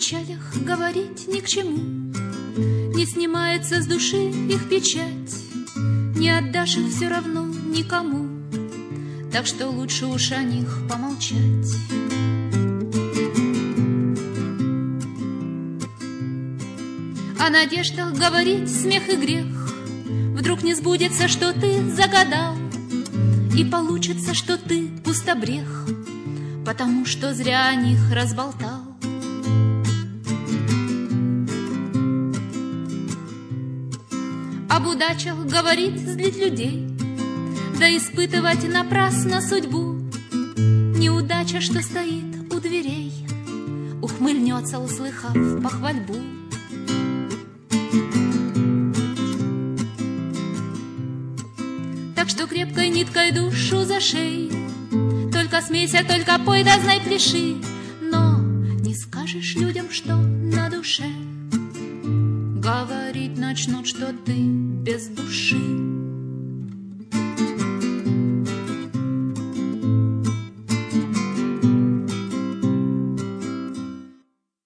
печалях говорить ни к чему, не снимается с души их печать, не отдашь их все равно никому, так что лучше уж о них помолчать. О надеждах говорить смех и грех, вдруг не сбудется, что ты загадал, и получится, что ты пустобрех, потому что зря о них разболтал. Об удачах говорить злить людей, да испытывать напрасно судьбу. Неудача, что стоит у дверей, ухмыльнется, услыхав похвальбу. Так что крепкой ниткой душу зашей, только смейся, только пой, да знай, пляши, но не скажешь людям, что на душе. Говорить начнут, что ты без души.